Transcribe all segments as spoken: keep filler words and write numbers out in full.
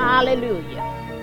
Hallelujah.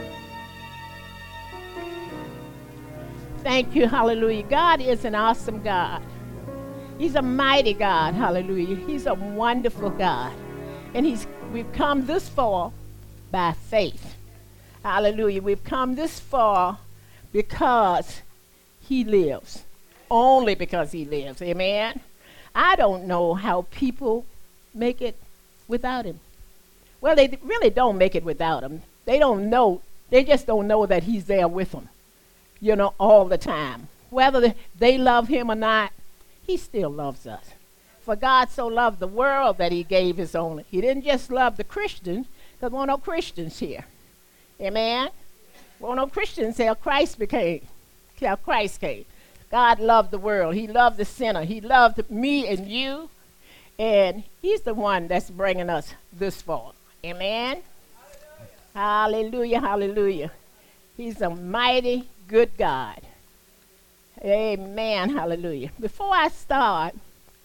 Thank you, hallelujah. God is an awesome God. He's a mighty God, hallelujah. He's a wonderful God. And he's we've come this far by faith. Hallelujah. We've come this far because he lives. Only because he lives. Amen. I don't know how people make it without him. Well, they really don't make it without him. They don't know. They just don't know that he's there with them, you know, all the time. Whether they love him or not, he still loves us. For God so loved the world that he gave his only. He didn't just love the Christians, because there were no Christians here. Amen? There were no Christians till Christ became, till Christ came. God loved the world. He loved the sinner. He loved me and you. And he's the one that's bringing us this far. Amen? Hallelujah, hallelujah. hallelujah. He's a mighty good God. Amen, hallelujah. Before I start,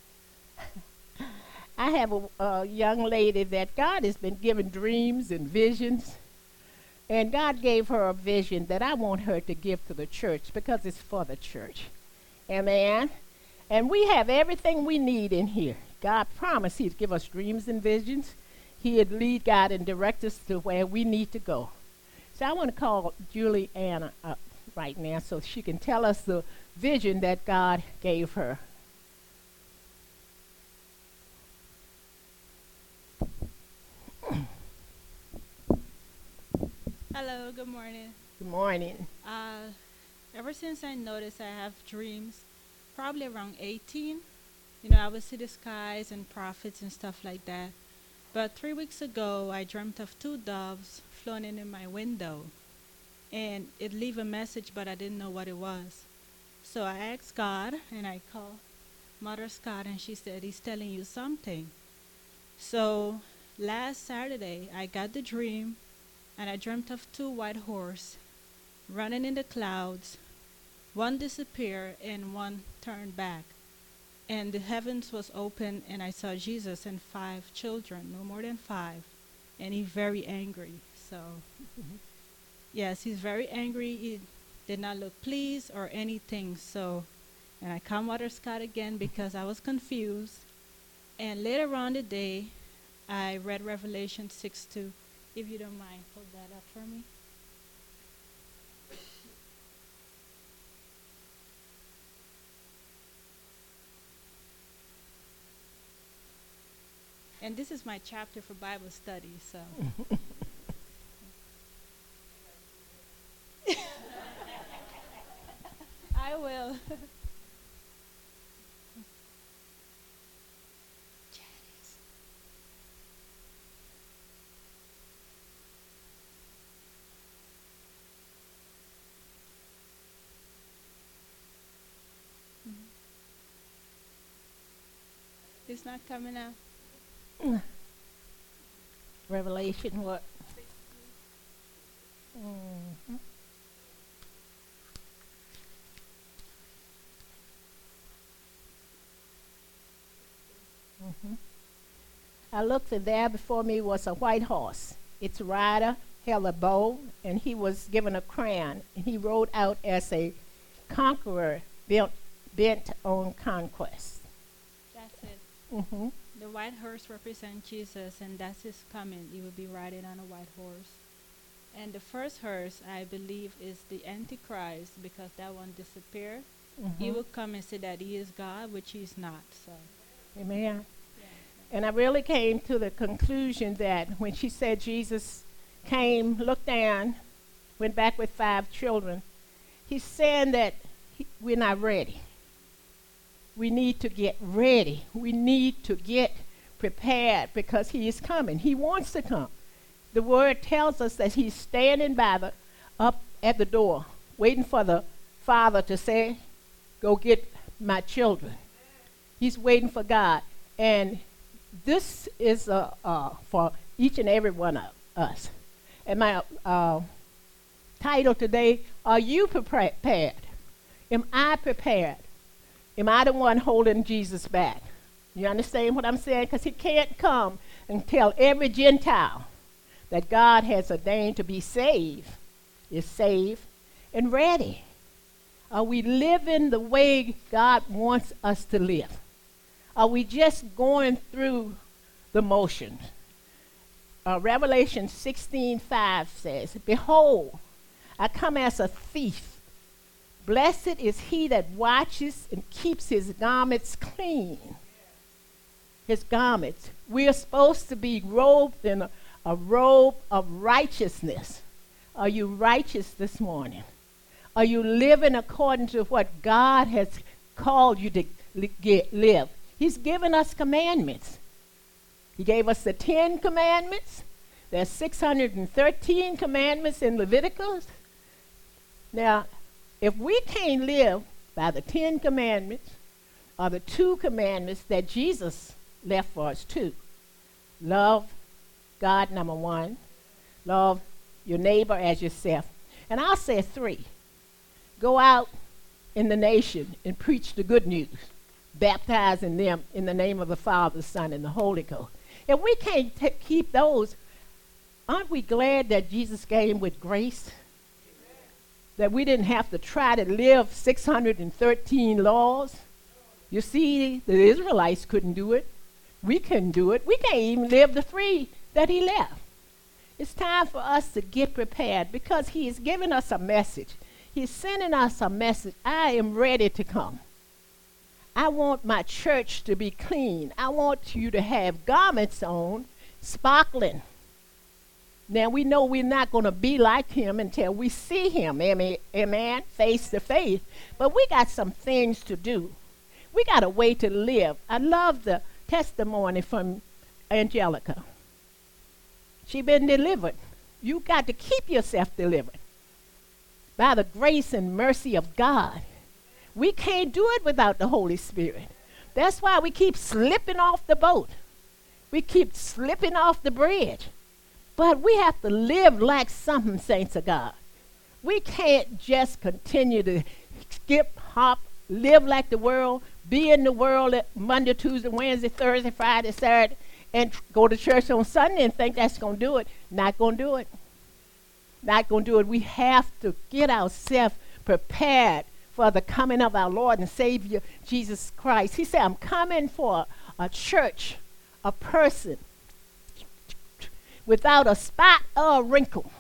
I have a, a young lady that God has been giving dreams and visions. And God gave her a vision that I want her to give to the church because it's for the church. Amen. And we have everything we need in here. God promised he'd give us dreams and visions. He'd lead, guide, and direct us to where we need to go. So I want to call Juliana up right now so she can tell us the vision that God gave her. Hello, good morning. Good morning. Uh, ever since I noticed I have dreams, probably around eighteen, you know, I would see the skies and prophets and stuff like that. But three weeks ago, I dreamt of two doves flying in my window. And it leave a message, but I didn't know what it was. So I asked God, and I called Mother Scott, and she said, he's telling you something. So last Saturday, I got the dream, and I dreamt of two white horses running in the clouds. One disappeared, and one turned back. And the heavens was open, and I saw Jesus and five children, no more than five. And he's very angry. So, mm-hmm. Yes, he's very angry. He did not look pleased or anything. So, and I called Mother Scott again because I was confused. And later on the day, I read Revelation six two. If you don't mind, hold that up for me. And this is my chapter for Bible study, so. I will. Janice. Mm-hmm. It's not coming out. Revelation what? Mm-hmm. Mm-hmm. I looked, and there before me was a white horse. Its rider held a bow, and he was given a crown, and he rode out as a conqueror bent, bent on conquest. That's it. Mm-hmm. The white horse represents Jesus, and that's his coming. He will be riding on a white horse. And the first horse, I believe, is the Antichrist, because that one disappeared. Mm-hmm. He will come and say that he is God, which he is not. So, amen. Yeah. And I really came to the conclusion that when she said Jesus came, looked down, went back with five children, he's saying that he, we're not ready. We need to get ready. We need to get prepared because he is coming. He wants to come. The word tells us that he's standing by the up at the door, waiting for the Father to say, go get my children. He's waiting for God. And this is uh, uh, for each and every one of us. And my uh, title today, are you prepared? Am I prepared? Am I the one holding Jesus back? You understand what I'm saying? Because he can't come and tell every Gentile that God has ordained to be saved is saved and ready? Are we living the way God wants us to live? Are we just going through the motions? Uh, Revelation sixteen five says, "Behold, I come as a thief. Blessed is he that watches and keeps his garments clean." His garments. We are supposed to be robed in a, a robe of righteousness. Are you righteous this morning? Are you living according to what God has called you to li- get, live? He's given us commandments. He gave us the Ten Commandments. There's six hundred thirteen commandments in Leviticus. Now, if we can't live by the Ten Commandments or the two commandments that Jesus left for us too, love God, number one, love your neighbor as yourself, and I'll say three, go out in the nation and preach the good news, baptizing them in the name of the Father, Son, and the Holy Ghost. If we can't t- keep those, aren't we glad that Jesus came with grace? That we didn't have to try to live six hundred thirteen laws. You see, the Israelites couldn't do it. We couldn't do it. We can't even live the three that he left. It's time for us to get prepared because he is giving us a message. He's sending us a message. I am ready to come. I want my church to be clean. I want you to have garments on, sparkling. Now, we know we're not going to be like him until we see him, amen, amen, face to face. But we got some things to do. We got a way to live. I love the testimony from Angelica. She been delivered. You got to keep yourself delivered by the grace and mercy of God. We can't do it without the Holy Spirit. That's why we keep slipping off the boat. We keep slipping off the bridge. But we have to live like something, saints of God. We can't just continue to skip, hop, live like the world, be in the world at Monday, Tuesday, Wednesday, Thursday, Friday, Saturday, and tr- go to church on Sunday and think that's going to do it. Not going to do it. Not going to do it. We have to get ourselves prepared for the coming of our Lord and Savior, Jesus Christ. He said, I'm coming for a church, a person, without a spot or a wrinkle.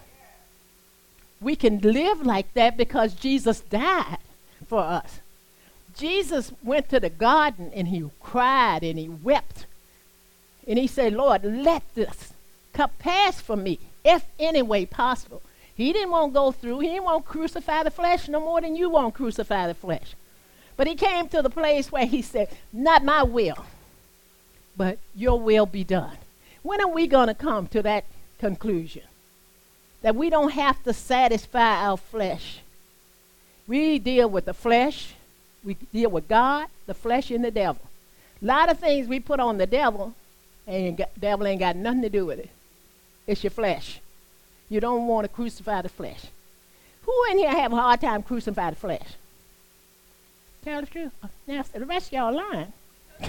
We can live like that because Jesus died for us. Jesus went to the garden and he cried and he wept. And he said, Lord, let this cup pass from me, if any way possible. He didn't want to go through. He didn't want to crucify the flesh no more than you want to crucify the flesh. But he came to the place where he said, not my will, but your will be done. When are we going to come to that conclusion? That we don't have to satisfy our flesh. We deal with the flesh. We deal with God, the flesh, and the devil. A lot of things we put on the devil, and the devil ain't got nothing to do with it. It's your flesh. You don't want to crucify the flesh. Who in here have a hard time crucifying the flesh? Tell the truth. Now, the rest of y'all are lying.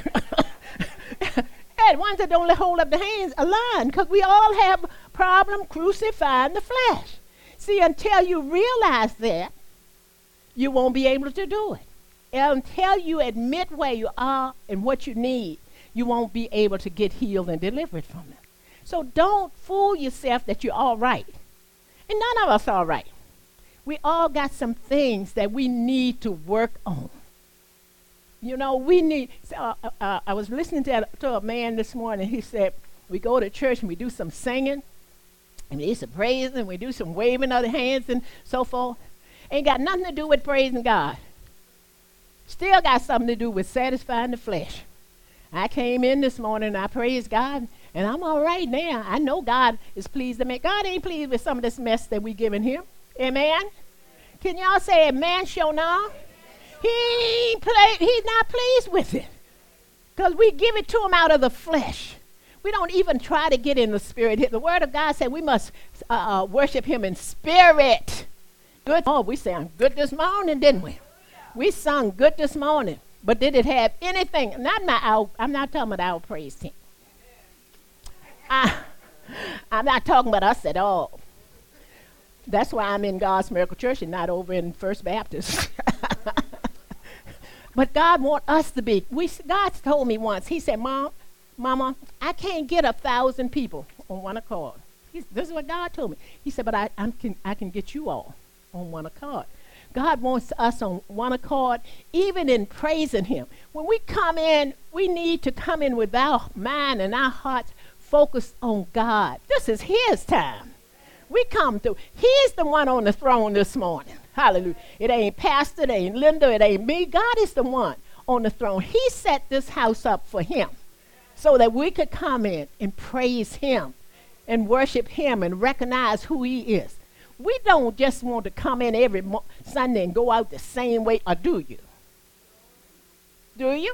And ones that don't hold up their hands are lying, because we all have a problem crucifying the flesh. See, until you realize that, you won't be able to do it. Until you admit where you are and what you need, you won't be able to get healed and delivered from it. So don't fool yourself that you're all right. And none of us are all right. We all got some things that we need to work on. You know, we need, uh, uh, I was listening to, to a man this morning. He said, we go to church and we do some singing, and we do some praising, and we do some waving of the hands and so forth. Ain't got nothing to do with praising God. Still got something to do with satisfying the flesh. I came in this morning and I praised God, and I'm all right now. I know God is pleased with me. God ain't pleased with some of this mess that we giving him. Amen? Can y'all say amen, show now? He play, he's not pleased with it, because we give it to him out of the flesh. We don't even try to get in the spirit. The word of God said we must uh, uh, worship him in spirit. Good. Oh, we sang good this morning, didn't we? We sung good this morning. But did it have anything? Not my our, I'm not talking about our praise team. I, I'm not talking about us at all. That's why I'm in God's Miracle Church and not over in First Baptist. But God wants us to be. We, God told me once, he said, Mom, Mama, I can't get a thousand people on one accord. He, this is what God told me. He said, but I, I, can, I can get you all on one accord. God wants us on one accord, even in praising him. When we come in, we need to come in with our mind and our hearts focused on God. This is his time. We come through. He's the one on the throne this morning. Hallelujah. It ain't Pastor, it ain't Linda, it ain't me. God is the one on the throne. He set this house up for him so that we could come in and praise him and worship him and recognize who he is. We don't just want to come in every mo- Sunday and go out the same way, or do you? Do you?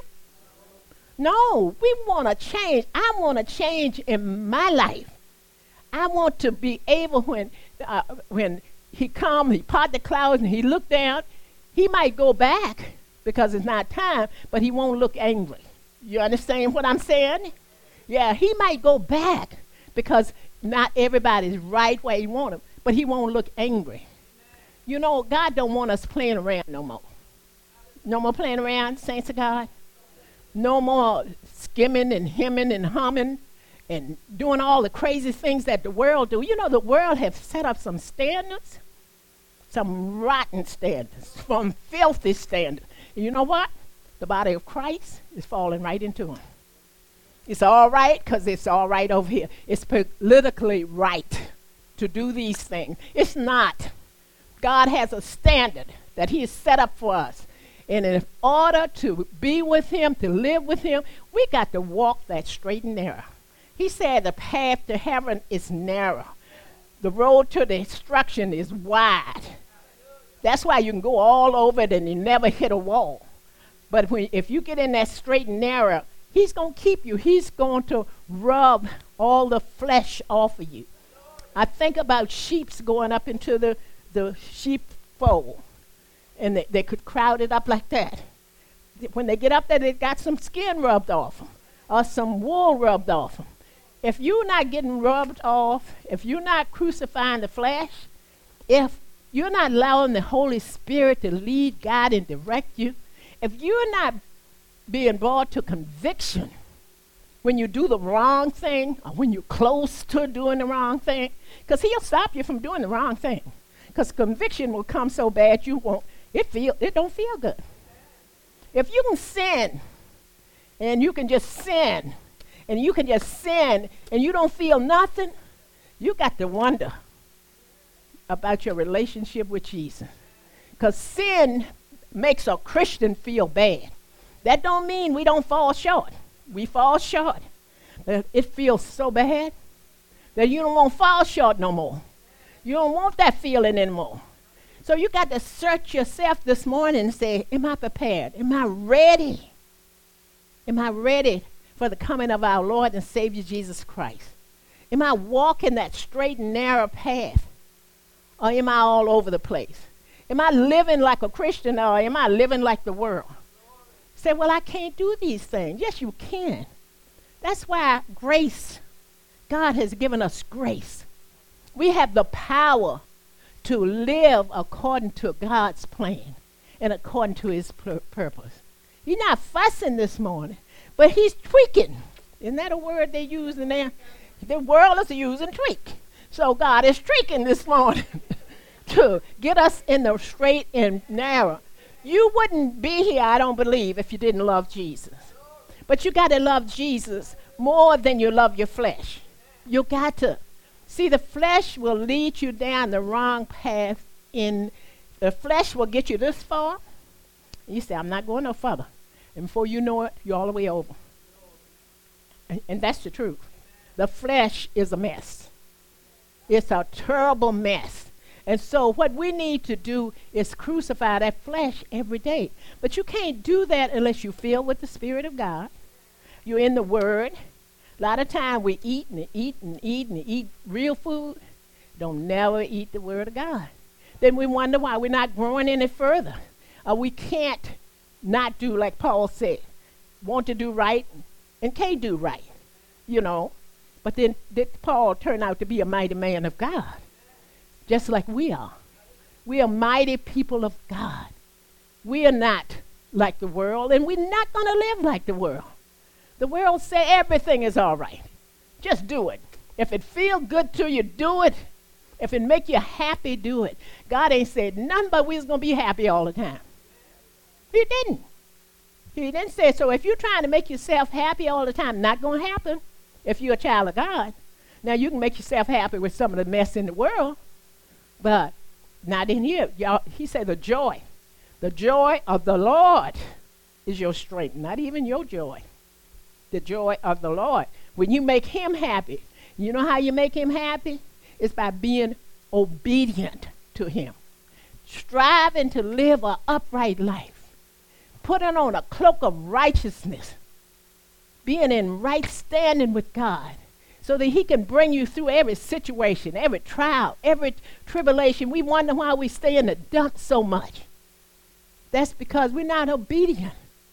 No, we want to change. I want to change in my life. I want to be able when uh, when he come, he part the clouds and he look down, he might go back because it's not time, but he won't look angry. You understand what I'm saying? Yeah, he might go back because not everybody's right where he want him, but he won't look angry. You know, God don't want us playing around no more. No more playing around, saints of God. No more skimming and hemming and humming and doing all the crazy things that the world do. You know, the world has set up some standards, some rotten standards, some filthy standards. And you know what? The body of Christ is falling right into them. It's all right because it's all right over here. It's politically right to do these things. It's not. God has a standard that he has set up for us. And in order to be with him, to live with him, we got to walk that straight and narrow. He said the path to heaven is narrow. The road to destruction is wide. That's why you can go all over it and you never hit a wall. But when, if you get in that straight and narrow, he's going to keep you. He's going to rub all the flesh off of you. I think about sheeps going up into the, the sheepfold. And they, they could crowd it up like that. When they get up there, they got some skin rubbed off them or some wool rubbed off them. If you're not getting rubbed off, if you're not crucifying the flesh, if you're not allowing the Holy Spirit to lead, guide, and direct you, if you're not being brought to conviction when you do the wrong thing or when you're close to doing the wrong thing, because he'll stop you from doing the wrong thing. Because conviction will come so bad you won't. It feel it don't feel good. If you can sin, and you can just sin, and you can just sin, and you don't feel nothing, you got to wonder about your relationship with Jesus. Because sin makes a Christian feel bad. That don't mean we don't fall short. We fall short. But it feels so bad that you don't want to fall short no more. You don't want that feeling anymore. So you got to search yourself this morning and say, am I prepared? Am I ready? Am I ready for the coming of our Lord and Savior Jesus Christ? Am I walking that straight and narrow path? Or am I all over the place? Am I living like a Christian or am I living like the world? Say, well, I can't do these things. Yes, you can. That's why grace, God has given us grace. We have the power to live according to God's plan and according to his pur- purpose. He's not fussing this morning, but he's tweaking. Isn't that a word they use in there? The world is using tweak. So God is tweaking this morning to get us in the straight and narrow. You wouldn't be here, I don't believe, if you didn't love Jesus. But you got to love Jesus more than you love your flesh. You got to. See, the flesh will lead you down the wrong path. In the flesh will get you this far. You say, I'm not going no further. And before you know it, you're all the way over. And, and that's the truth. The flesh is a mess. It's a terrible mess. And so what we need to do is crucify that flesh every day. But you can't do that unless you fill with the Spirit of God. You're in the Word. A lot of time we eat and eat and eat and eat real food. Don't never eat the Word of God. Then we wonder why we're not growing any further. Or we can't not do like Paul said. Want to do right and can't do right. You know. But then did Paul turn out to be a mighty man of God, just like we are. We are mighty people of God. We are not like the world, and we're not going to live like the world. The world say everything is all right. Just do it. If it feels good to you, do it. If it make you happy, do it. God ain't said nothing but we was going to be happy all the time. He didn't. He didn't say so. If you're trying to make yourself happy all the time, not going to happen if you're a child of God. Now, you can make yourself happy with some of the mess in the world, but not in here. Y'all, he said the joy. The joy of the Lord is your strength, not even your joy. The joy of the Lord. When you make him happy, you know how you make him happy? It's by being obedient to him. Striving to live an upright life. Putting on a cloak of righteousness. Being in right standing with God. So that he can bring you through every situation, every trial, every tribulation. We wonder why we stay in the dump so much. That's because we're not obedient.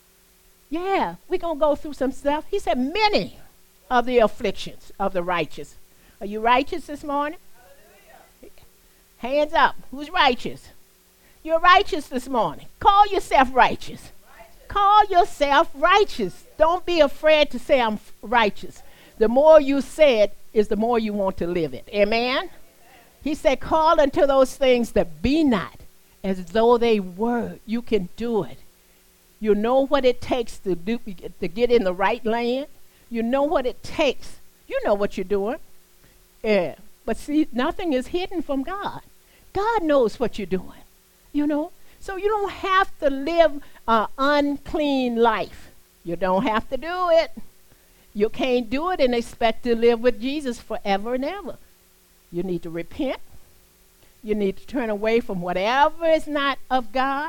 Yeah, we're going to go through some stuff. He said many of the afflictions of the righteous. Are you righteous this morning? Hallelujah. Hands up. Who's righteous? You're righteous this morning. Call yourself righteous. righteous. Call yourself righteous. Don't be afraid to say I'm f- righteous. The more you say it is the more you want to live it. Amen? Amen? He said, call unto those things that be not as though they were. You can do it. You know what it takes to do to get in the right lane. You know what it takes. You know what you're doing. Yeah. But see, nothing is hidden from God. God knows what you're doing. You know? So you don't have to live an unclean life. You don't have to do it. You can't do it and expect to live with Jesus forever and ever. You need to repent. You need to turn away from whatever is not of God.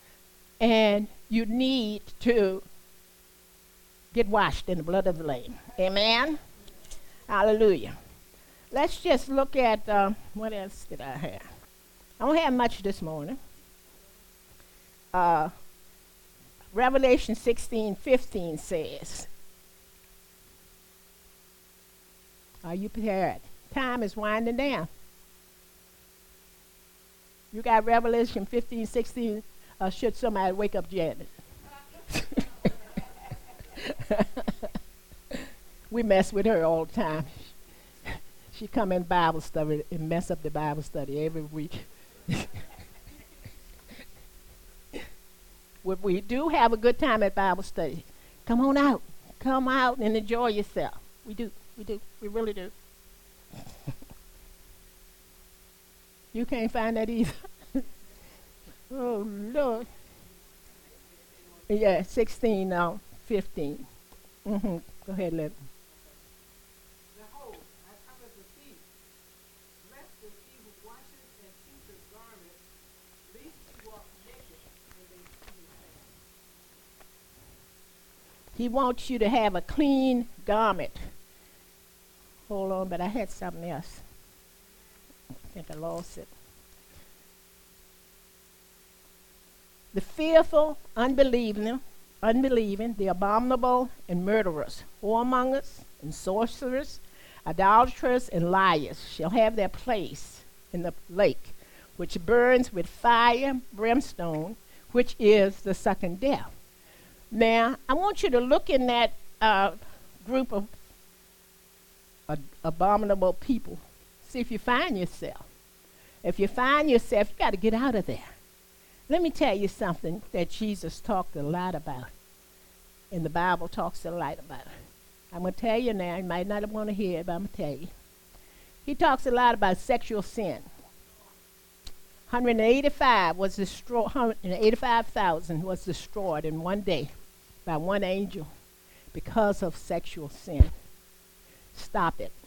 And you need to get washed in the blood of the Lamb. Amen? Hallelujah. Let's just look at, uh, what else did I have? I don't have much this morning. Uh, Revelation sixteen fifteen says, are you prepared? Time is winding down. You got Revelation fifteen sixteen. Uh, should somebody wake up Janet? We mess with her all the time. She come in Bible study and mess up the Bible study every week. Well, we do have a good time at Bible study. Come on out. Come out and enjoy yourself. We do. We do. We really do. You can't find that either. Oh, Lord. Yeah, sixteen, now, fifteen. Mm-hmm. Go ahead, Lynn. Behold, I come as a thief. Blessed is he who washes and keeps his garment, lest he walk naked when they see his face. He wants you to have a clean garment. Hold on, but I had something else. I think I lost it. The fearful, unbelieving, unbelieving, the abominable, and murderers, whoremongers, and sorcerers, idolaters, and liars shall have their place in the lake, which burns with fire, brimstone, which is the second death. Now, I want you to look in that uh, group of uh, abominable people. See if you find yourself. If you find yourself, you got to get out of there. Let me tell you something that Jesus talked a lot about, and the Bible talks a lot about it. I'm going to tell you now. You might not want to hear it, but I'm going to tell you. He talks a lot about sexual sin. one hundred eighty-five was destroyed. one hundred eighty-five thousand was destroyed in one day by one angel because of sexual sin. Stop it.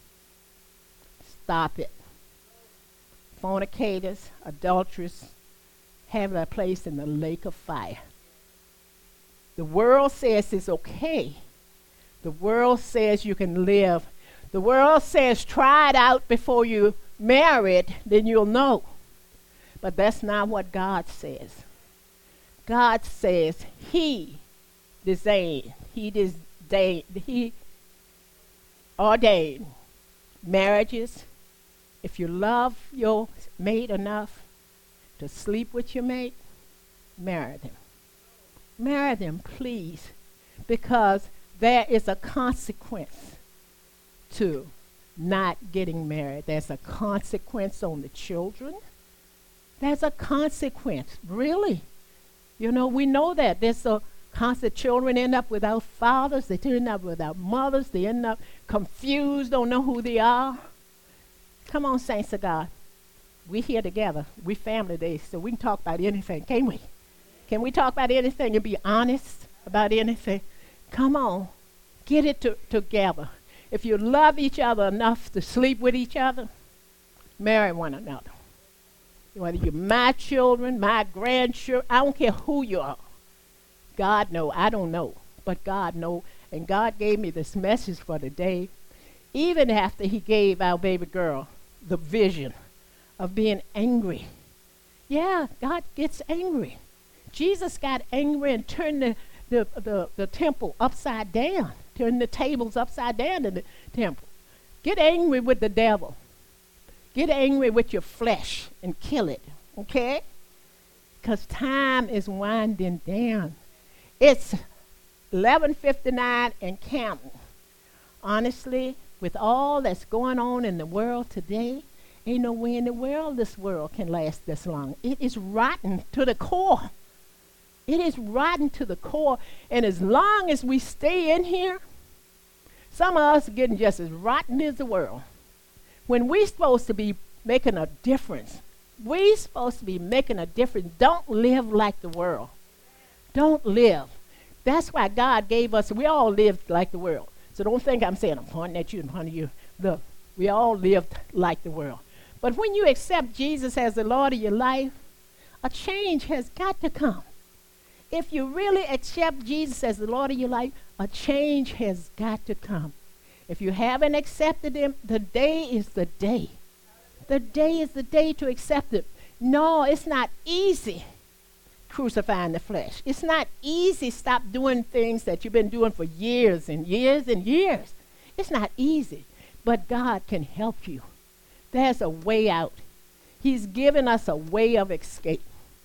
Stop it. Fornicators, adulterers, have their place in the lake of fire. The world says it's okay. The world says you can live. The world says try it out before you marry it, then you'll know. But that's not what God says. God says he designed, he disdained, he ordained marriages. If you love your mate enough to sleep with your mate, marry them. Marry them, please, because there is a consequence to not getting married. There's a consequence on the children. There's a consequence, really. You know, we know that. There's a constant children end up without fathers. They end up without mothers. They end up confused, don't know who they are. Come on, saints of God. We here together. We family days, so we can talk about anything, can't we? Can we talk about anything and be honest about anything? Come on. Get it to, together. If you love each other enough to sleep with each other, marry one another. Whether you're my children, my grandchildren, I don't care who you are. God know, I don't know, but God know. And God gave me this message for today, even after he gave our baby girl the vision of being angry. Yeah, God gets angry. Jesus got angry and turned the, the, the, the temple upside down, turned the tables upside down in the temple. Get angry with the devil. Get angry with your flesh and kill it, okay? Because time is winding down. It's eleven fifty-nine and counting. Honestly, with all that's going on in the world today, ain't no way in the world this world can last this long. It is rotten to the core. It is rotten to the core. And as long as we stay in here, some of us are getting just as rotten as the world. When we're supposed to be making a difference, we're supposed to be making a difference. Don't live like the world. Don't live. That's why God gave us, we all lived like the world. So don't think I'm saying I'm pointing at you and pointing at you. Look, we all lived like the world. But when you accept Jesus as the Lord of your life, a change has got to come. If you really accept Jesus as the Lord of your life, a change has got to come. If you haven't accepted him, the day is the day. The day is the day to accept it. No, it's not easy crucifying the flesh. It's not easy stop doing things that you've been doing for years and years and years. It's not easy, but God can help you. There's a way out. He's given us a way of escape.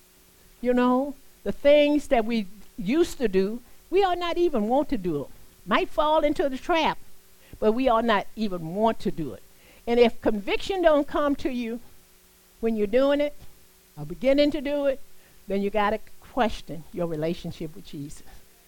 You know, the things that we used to do, we ought not even want to do them. Might fall into the trap, but we ought not even want to do it. And if conviction don't come to you when you're doing it or beginning to do it, then you got to question your relationship with Jesus.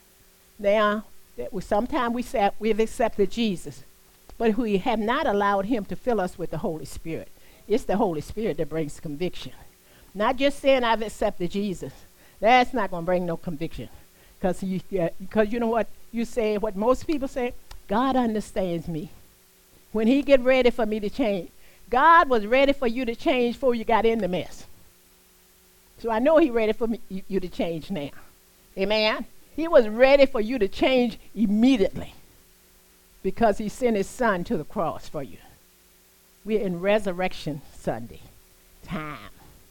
Now, sometimes we say we've accepted Jesus, but we have not allowed him to fill us with the Holy Spirit. It's the Holy Spirit that brings conviction. Not just saying I've accepted Jesus. That's not going to bring no conviction. Because you, uh, you know what you say, what most people say, God understands me. When he get ready for me to change, God was ready for you to change before you got in the mess. So I know he's ready for me, you, you to change now. Amen? He was ready for you to change immediately because he sent his son to the cross for you. We're in Resurrection Sunday time.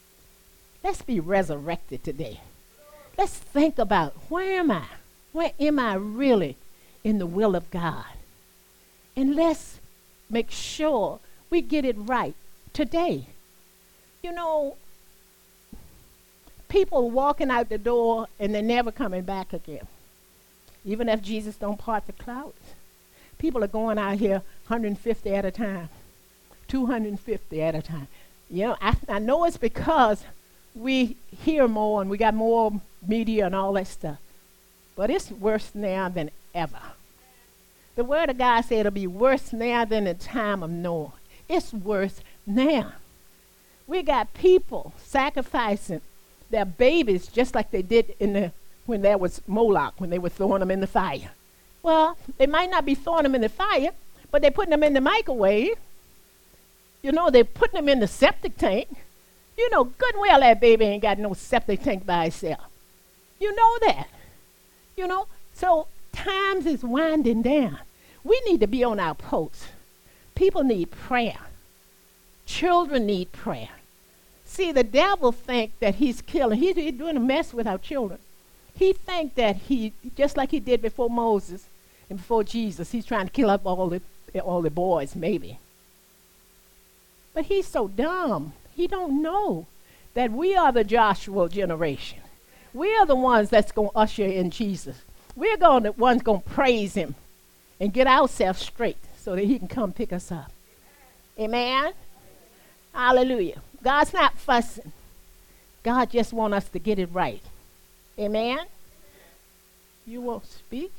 Let's be resurrected today. Let's think about, where am I? Where am I really in the will of God? And let's make sure we get it right today. You know, people walking out the door and they're never coming back again. Even if Jesus don't part the clouds. People are going out here one hundred fifty at a time, two hundred fifty at a time. You know, I, I know it's because we hear more and we got more media and all that stuff. But it's worse now than ever. The word of God said it'll be worse now than the time of Noah. It's worse now. We got people sacrificing their babies just like they did in the when there was Moloch, when they were throwing them in the fire. Well, they might not be throwing them in the fire, but they're putting them in the microwave. You know, they're putting them in the septic tank. You know good and well that baby ain't got no septic tank by itself. You know that. You know, so times is winding down. We need to be on our posts. People need prayer. Children need prayer. See, the devil think that he's killing. He's, he's doing a mess with our children. He think that he, just like he did before Moses and before Jesus, he's trying to kill up all the all the boys, maybe. But he's so dumb. He don't know that we are the Joshua generation. We are the ones that's going to usher in Jesus. We're going the ones going to praise him and get ourselves straight so that he can come pick us up. Amen? Hallelujah. God's not fussing. God just wants us to get it right. Amen? You won't speak?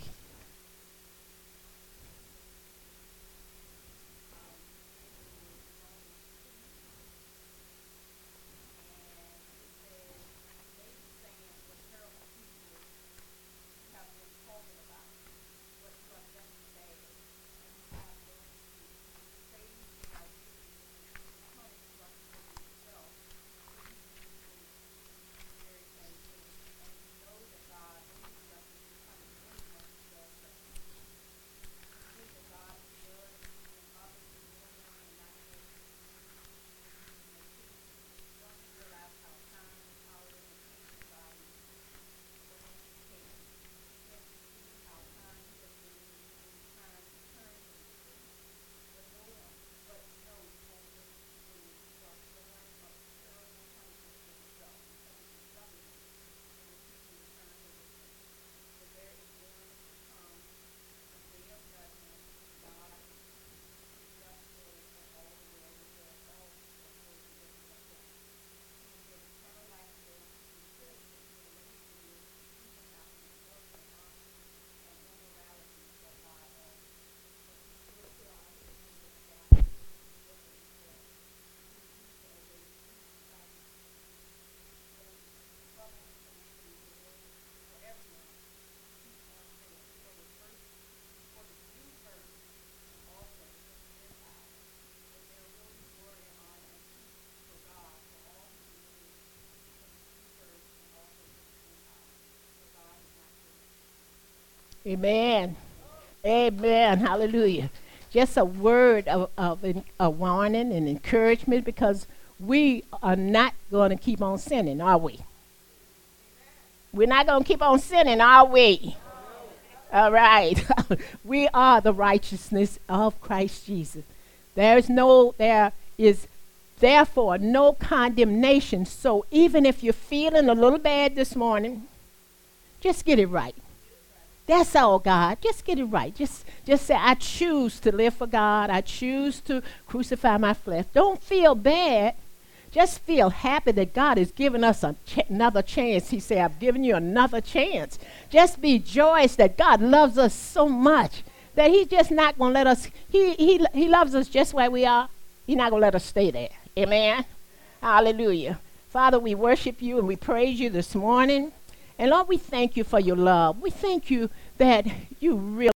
Amen. Amen. Hallelujah. Just a word of, of en- a warning and encouragement, because we are not going to keep on sinning, are we? We're not going to keep on sinning, are we? All right. We are the righteousness of Christ Jesus. There is no, there is therefore no condemnation. So even if you're feeling a little bad this morning, just get it right. That's all, God. Just get it right. Just just say, I choose to live for God. I choose to crucify my flesh. Don't feel bad. Just feel happy that God has given us a ch- another chance. He said, I've given you another chance. Just be joyous that God loves us so much that he's just not going to let us, he, he, he loves us just where we are. He's not going to let us stay there. Amen. Hallelujah. Father, we worship you and we praise you this morning. And Lord, we thank you for your love. We thank you that you really